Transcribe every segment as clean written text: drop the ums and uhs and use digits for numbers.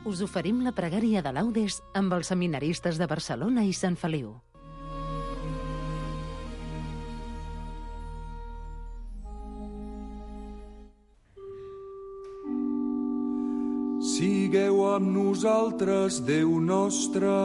us oferim la pregària de laudes amb els seminaristes de Barcelona i Sant Feliu. Sigueu amb nosaltres, Déu nostre.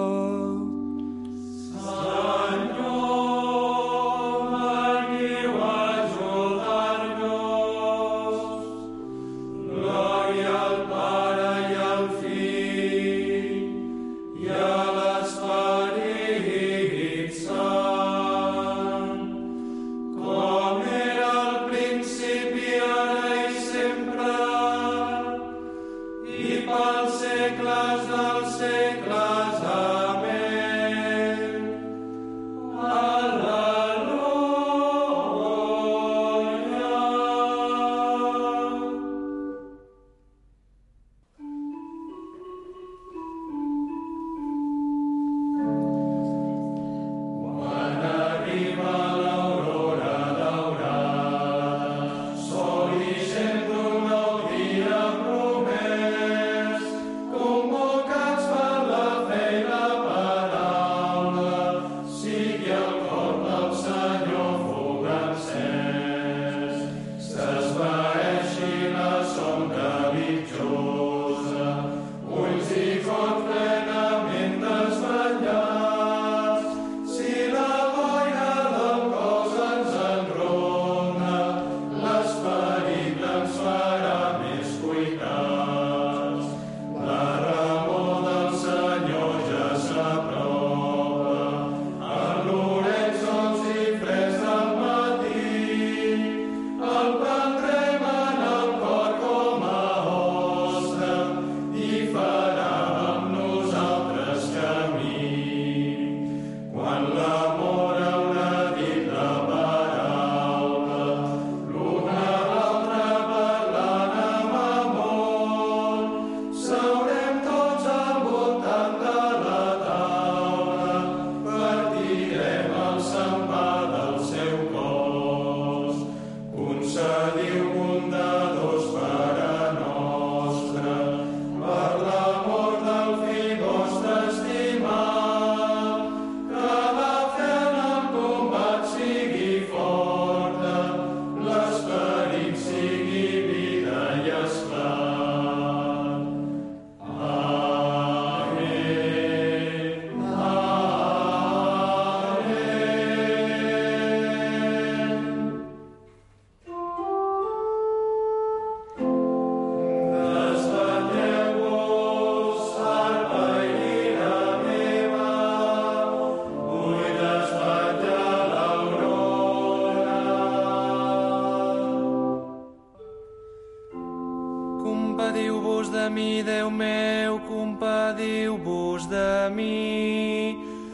Compadiu-vos de mi, Déu meu, compadiu-vos de mi.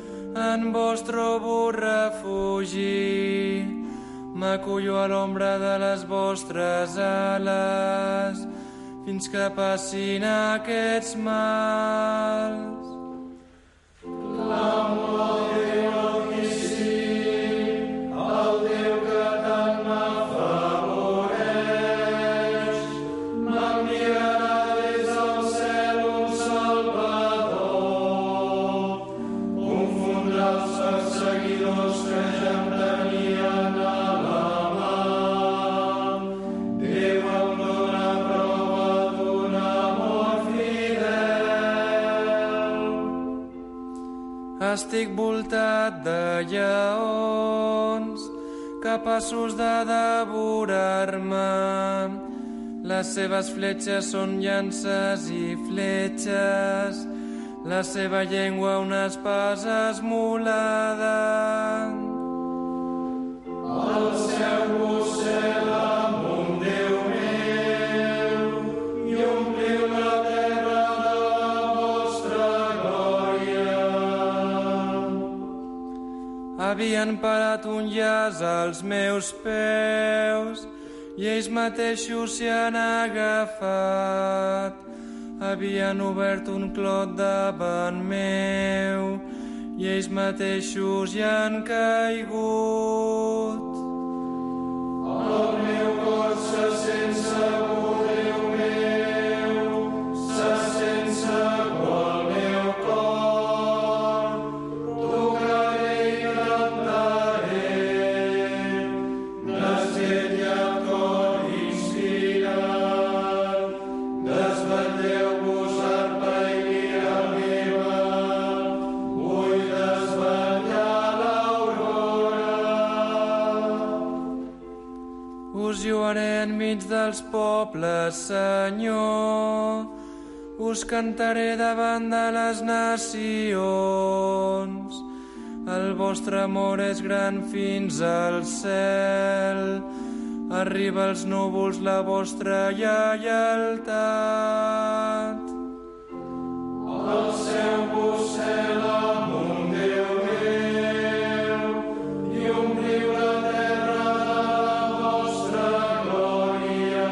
En vos trobo refugi, m'acullo a l'ombra de les vostres ales, fins que passin aquests mals. L'amor Déu Altíssim, el Déu que tant m'afavoreix, m'enviarà des del cel un Salvador, confondrà els perseguidors que ja em tenien a la mà. Déu em dóna prova d'un amor fidel. Estic voltat de lleons, capaços de devorar-me. Les seves fletxes són llances i fletxes, la seva llengua una espasa esmolada. Alceu-vos cel amunt, Déu meu, i ompliu la terra de la vostra glòria. Havien parat un llaç als meus peus, i ells mateixos s'hi han agafat. Havien obert un clot davant meu, i ells mateixos hi han caigut. El meu cor se sent segur, Déu meu, se sent Us lloaré enmig dels pobles, Senyor. Us cantaré davant de les nacions. El vostre amor és gran fins al cel. Arriba als núvols la vostra lleialtat. Alceu-vos cel amunt, Déu meu, i ompliu la terra de la vostra glòria.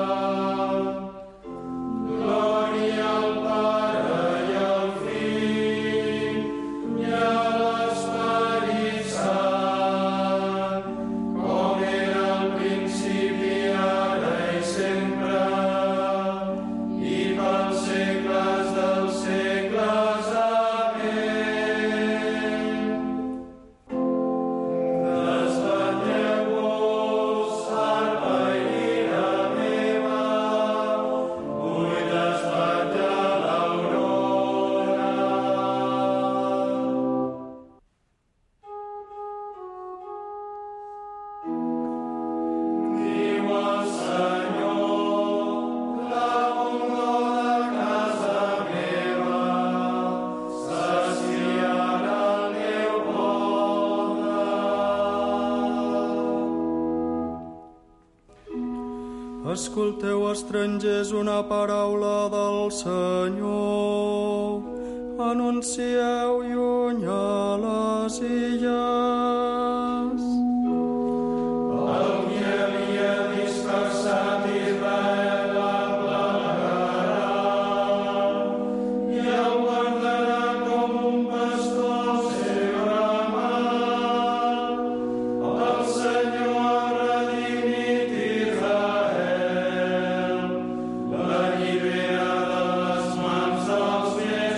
Glòria al Pare i al Fill i a l'Esperit Sant, com era al principi, ara i sempre, i pels segles dels segles. Amén. Desvetlleu-vos, arpa i lira meva, vull desvetllar l'aurora. Diu el Senyor, la bondor de casa meva saciarà el meu pobre. Escolteu, estrangers, una paraula del Senyor. Anuncieu lluny a les illes. El qui havia dispersat Israel l'aplegarà i el guardarà com un pastor al seu ramat. El Senyor ha redimit Israel, l'allibera de les mans dels més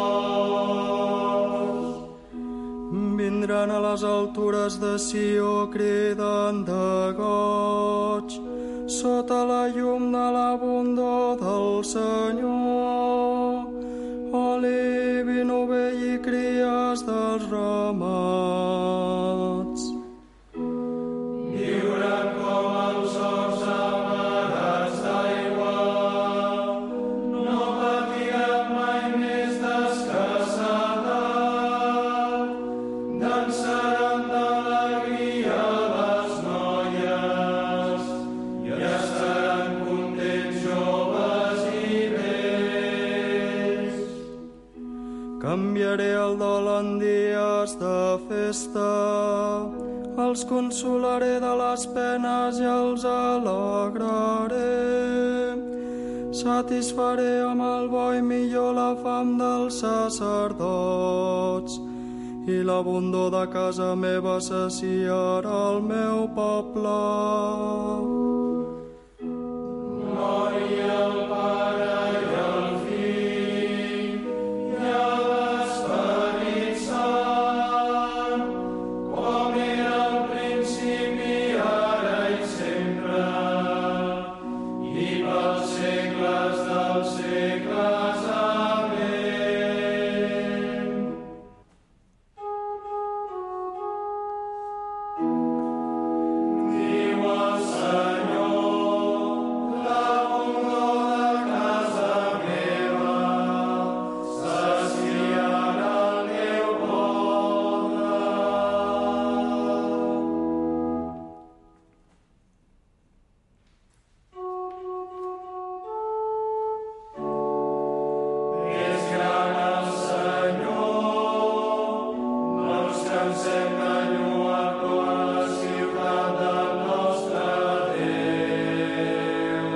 forts. Vindran a les altures de Sió cridant de goig, sota la llum de la bondor del Senyor. Oli, vi novell i cries dels ramats. Viuran com els horts amarats d'aigua, no patiran mai més d'escassedat. Dansaran d'alegria les noies i estaran contents joves i vells. Canviaré el dol en dies de festa, els consolaré de les penes i els alegraré. Satisfaré amb el bo i millor la fam dels sacerdots, i la bondor de casa meva saciarà el meu poble. Glòria al Pare i al Fill i a l'Esperit Sant, com era al principi, ara i sempre, i pels segles dels segles. Amén. Diu el Senyor, la bondor de casa meva saciarà el meu pobre. És gran el Senyor, no ens cansem de lloar-lo a la ciutat del nostre Déu.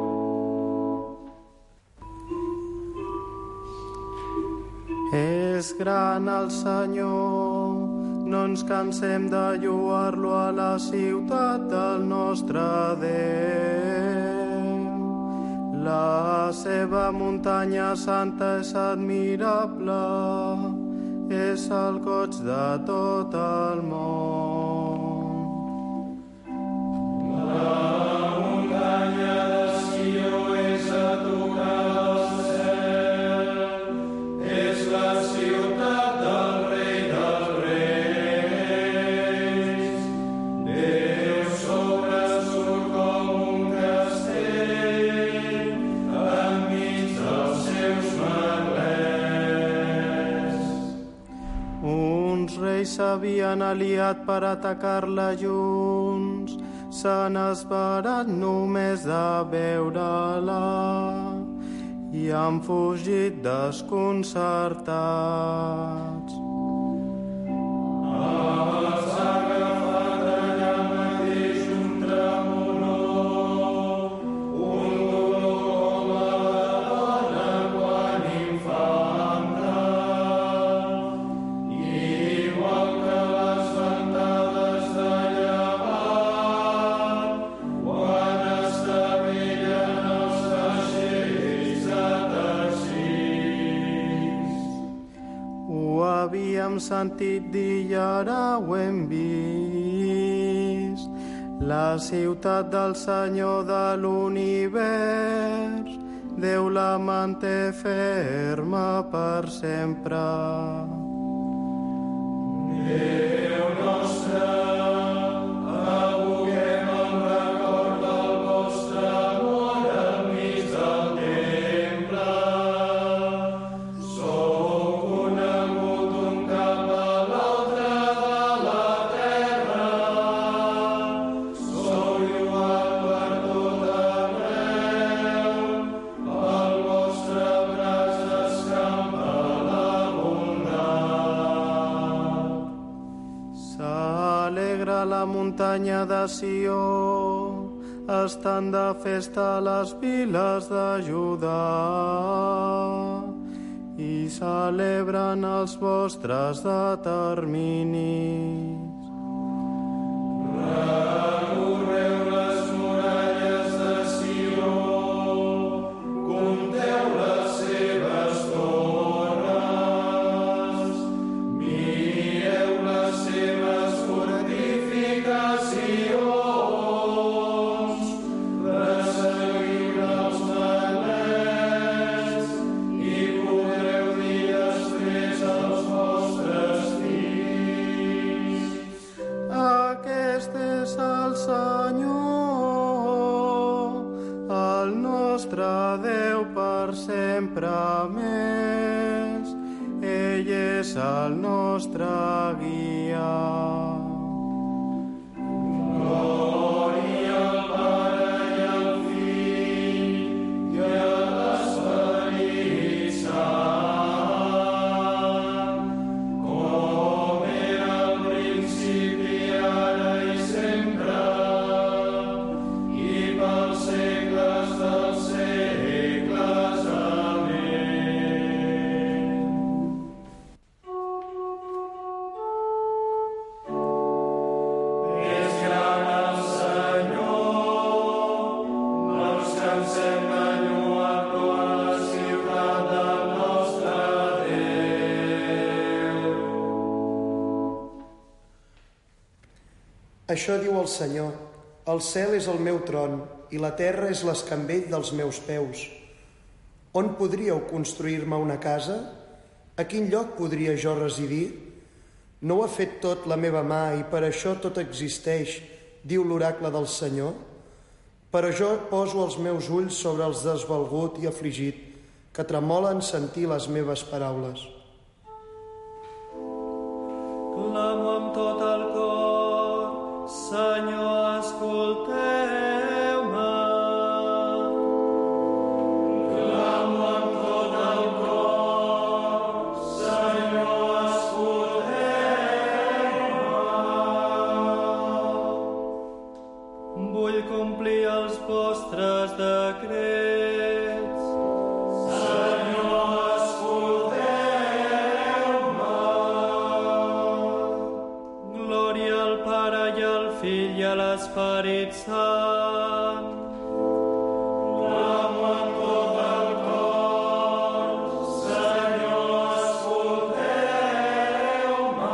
És gran el Senyor, no ens cansem de lloar-lo a la ciutat del nostre Déu. La seva muntanya santa és admirable, és el goig de tot el món. La muntanya de Sió és a tocar del cel, és la ciutat del Rei dels Reis. Déu sobre su s'havien aliat per atacar-la junts s'han esperat només de veure-la i han fugit desconcertats. Sentit dir i ara ho hem vist, la ciutat del Senyor de l'univers, Déu la manté ferma per sempre. Déu nostre, aboquem el record del vostre amor enmig del temple. La muntanya de Sió, estan de festa les viles de Judà i celebren els vostres determinis. Recorreu les muralles de Sió, compteu les seves torres, mireu les seves fortificacions, resseguiu els merlets i podreu dir després als vostres fills: aquest és el Senyor, el nostre Déu per sempre més, ell és el nostre guia. Glòria al Pare i al Fill i a l'Esperit Sant, com era al principi, ara i sempre, i pels segles dels segles. Amén. És gran el Senyor, no ens cansem de lloar-lo a la ciutat del nostre Déu. Això diu el Senyor: el cel és el meu tron i la terra és l'escambell dels meus peus. On podríeu construir-me una casa? A quin lloc podria jo residir? No ho ha fet tot la meva mà i per això tot existeix, diu l'oracle del Senyor. Però jo poso els meus ulls sobre els desvalgut i afligit, que tremolen sentir les meves paraules. Clamo amb tot el cor, Senyor, escolteu-me. Clamo amb tot el cor, Senyor, escolteu-me. Vull complir els vostres decrets. Senyor, escolteu-me. Glòria al Pare i al Fill i a l'Esperit Sant. Clamo amb tot el cor, Senyor, escolteu-me.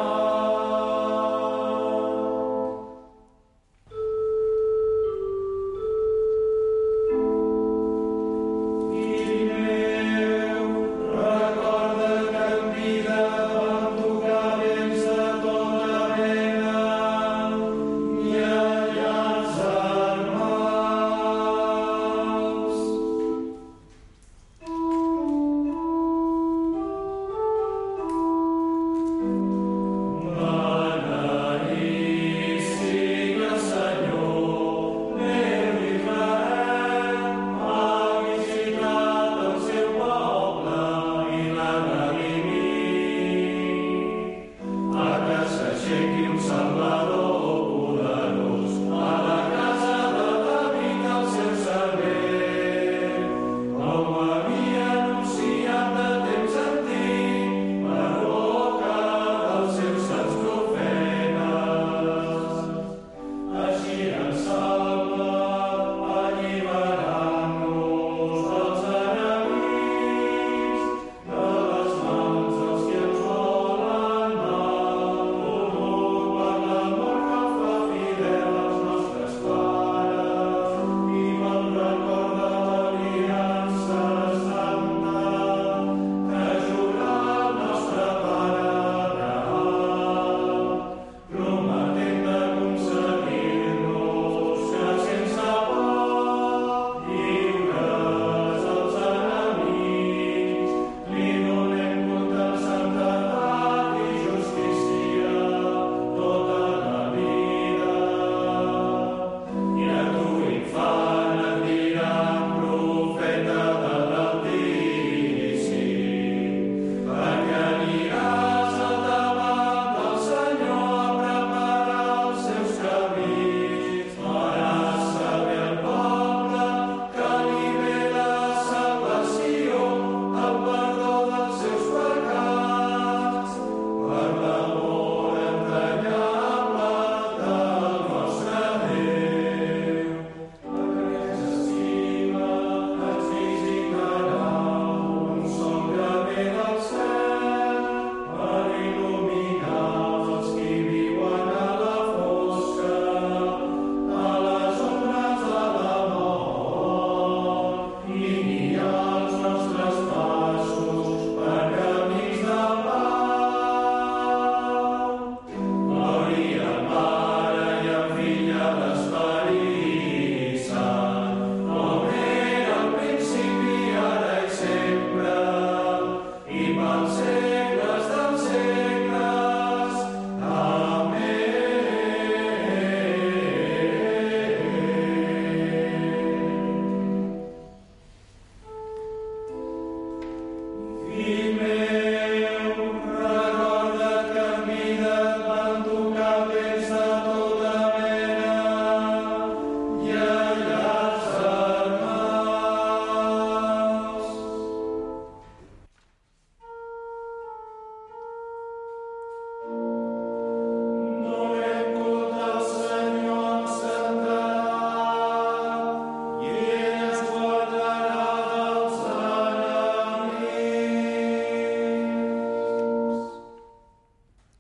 Fill meu, recorda que en vida vam tocar vents de tota mena i allà ens armàvem.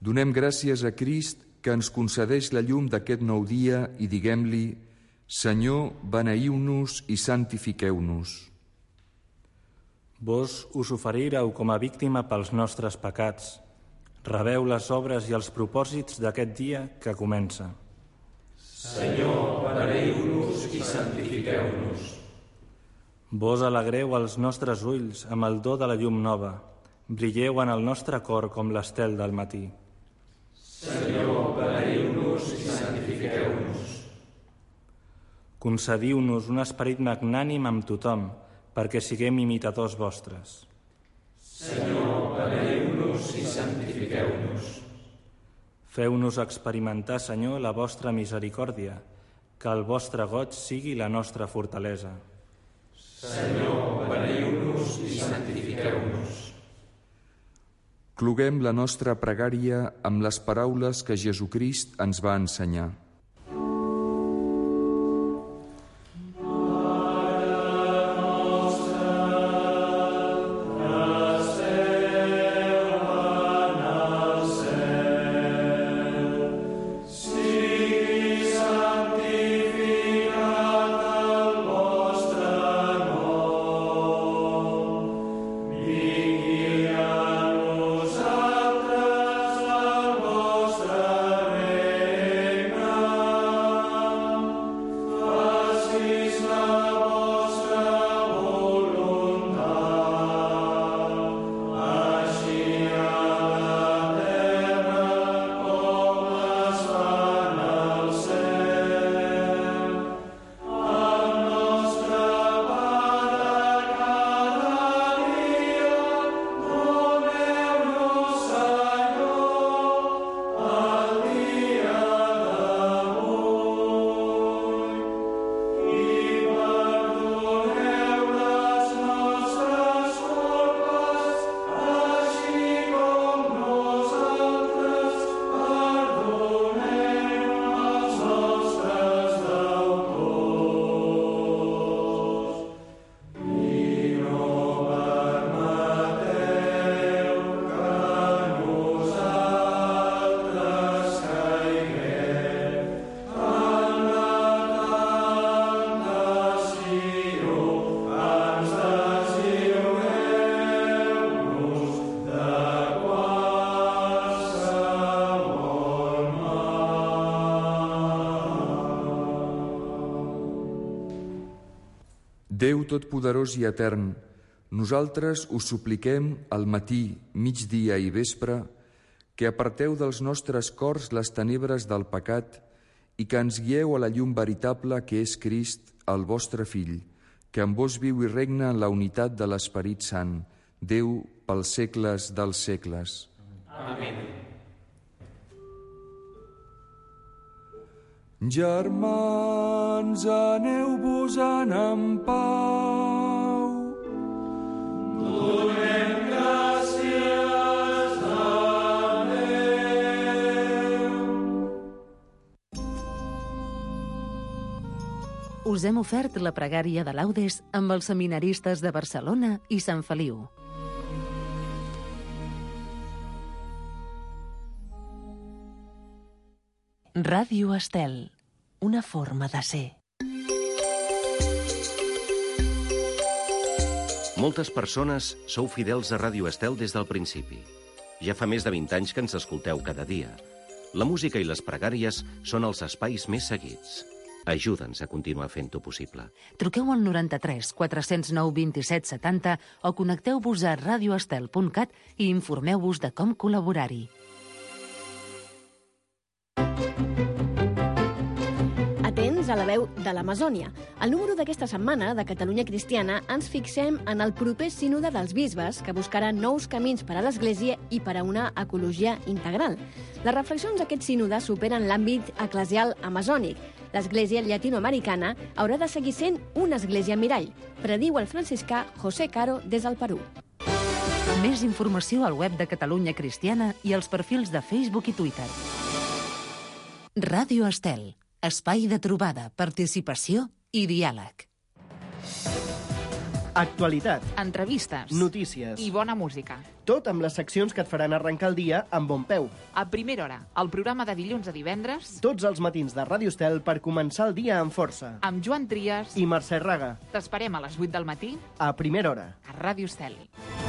Donem gràcies a Crist que ens concedeix la llum d'aquest nou dia i diguem-li: Senyor, beneïu-nos i santifiqueu-nos. Vos us oferireu com a víctima pels nostres pecats. Rebeu les obres i els propòsits d'aquest dia que comença. Senyor, beneïu-nos i santifiqueu-nos. Vos alegreu els nostres ulls amb el do de la llum nova. Brilleu en el nostre cor com l'estel del matí. Senyor, beneïu-nos i santifiqueu-nos. Concediu-nos un esperit magnànim amb tothom, perquè siguem imitadors vostres. Senyor, beneïu-nos i santifiqueu-nos. Feu-nos experimentar, Senyor, la vostra misericòrdia, que el vostre goig sigui la nostra fortalesa. Senyor, beneïu-nos i santifiqueu-nos. Cloguem la nostra pregària amb les paraules que Jesucrist ens va ensenyar. Déu Totpoderós i Etern, nosaltres us supliquem al matí, migdia i vespre que aparteu dels nostres cors les tenebres del pecat i que ens guieu a la llum veritable que és Crist, el vostre Fill, que amb vos viu i regna en la unitat de l'Esperit Sant, Déu pels segles dels segles. Amén. Germans, aneu-vos-en en pau. Donem gràcies a Déu. Us hem ofert la pregària de laudes amb els seminaristes de Barcelona i Sant Feliu. Ràdio Estel, una forma de ser. Moltes persones sou fidels a Ràdio Estel des del principi. Ja fa més de 20 anys que ens escolteu cada dia. La música i les pregàries són els espais més seguits. Ajuda'ns a continuar fent-ho possible. Truqueu al 93 409 27 70 o connecteu-vos a radioestel.cat i informeu-vos de com col·laborar-hi. Atents a la veu de l'Amazònia. Al número d'aquesta setmana de Catalunya Cristiana ens fixem en el proper sínode dels bisbes que buscarà nous camins per a l'Església i per a una ecologia integral. Les reflexions d'aquest sínode superen l'àmbit eclesial amazònic. L'Església llatinoamericana haurà de seguir sent una església mirall, prediu el franciscà José Caro des del Perú. Més informació al web de Catalunya Cristiana i als perfils de Facebook i Twitter. Ràdio Estel, espai de trobada, participació i diàleg. Actualitat, entrevistes, notícies i bona música. Tot amb les seccions que et faran arrencar el dia amb bon peu. A primera hora, el programa de dilluns a divendres, Tots els matins de Ràdio Estel per començar el dia amb força. amb Joan Trias. I Mercè Raga, T'esperem a les 8 del matí a primera hora. a Ràdio Estel.